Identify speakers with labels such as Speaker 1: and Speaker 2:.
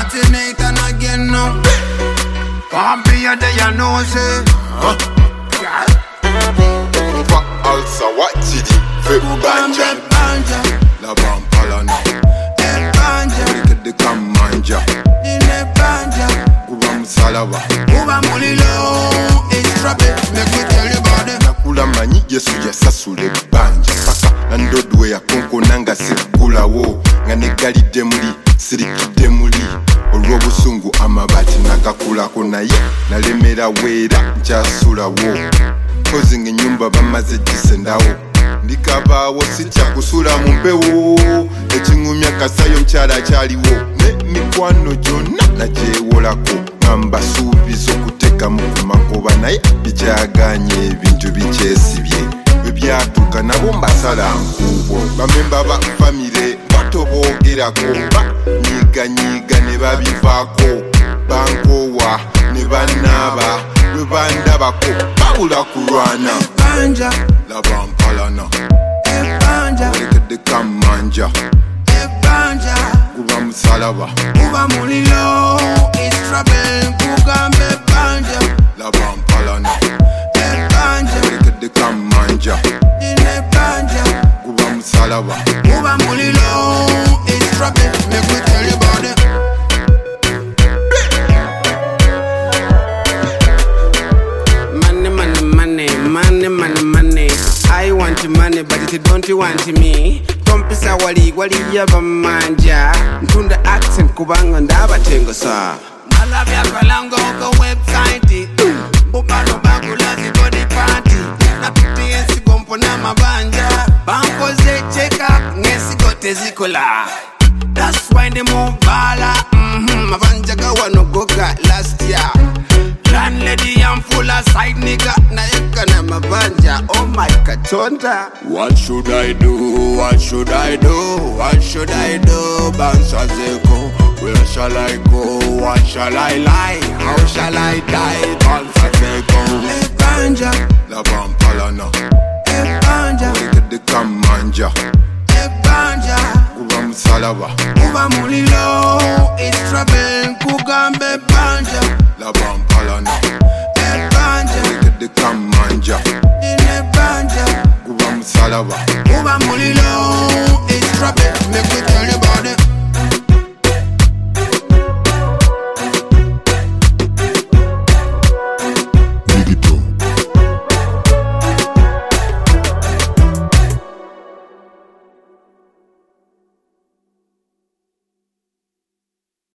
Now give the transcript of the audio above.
Speaker 1: tonight and again now. Can't be a day you know say.
Speaker 2: Fuck also what did it? Fake banja. La bampala na. Look at the kamanja. Kuba msalaba.
Speaker 1: Kuba mulilo. It's trouble. Make me tell you about it.
Speaker 2: Nakula manyi yesu ya sasule banja. Paka nandodwe ya konko nanga sikula wo. Nganegalide muli, sirikide muli. Olw'obusungu amabati nagakulako naye nalemera weera nkyasulawo kozi ng'ennyumba bamaze gisendawo ndikabaawo sitya kusula mu mpewo ekiŋŋumya kasayo mukyala akyaliwo n'emikwano gyonna nagyewolako ngamba suubiza okuteekamu ku magoba naye bikyaganye ebintu bikyesibye bwe byatuuka nabo mbasala nkuubo bamemba ba famire batoboogerako banyiiganyiiga ne babivaako bankowa ne bannaaba bwe bandabako babula kulwana laba mpalana werekedde kamanja guba musalaba
Speaker 1: kuba mulilo is trouble kugambe banja
Speaker 2: laba mpalana werekedde kamanja guba musalaba
Speaker 1: kuba mulilo is trouble. Make me tell you about it. Money. I want money, but it don't want me. Kompisa wali yaba manja. Ntunda accent kubanga ndabatengo sa. Malavya kalango ko website. Bukalo bakula zibody party. Na PTS gompo na mabanja. Banko ze check up ngesi kote zikola. That's why they move bala. Mabanja gawa no goga last year. Landlady, I'm full of side nigga. Na yeka na mabanja. Oh my katonda.
Speaker 3: What should I do? What should I do? What should I do? Bansa zeko. Where shall I go? What shall I lie? How shall I die? Bansa zeko.
Speaker 1: Banja.
Speaker 2: La bampalana.
Speaker 1: Banja.
Speaker 2: Werekedde kamanja.
Speaker 1: Banja.
Speaker 2: Kuba musalaba.
Speaker 1: Kuba mulilo. It's trouble. Kugambe banja.
Speaker 2: La bampalana.
Speaker 1: Banja.
Speaker 2: Werekedde kamanja.
Speaker 1: Banja.
Speaker 2: Kuba musalaba.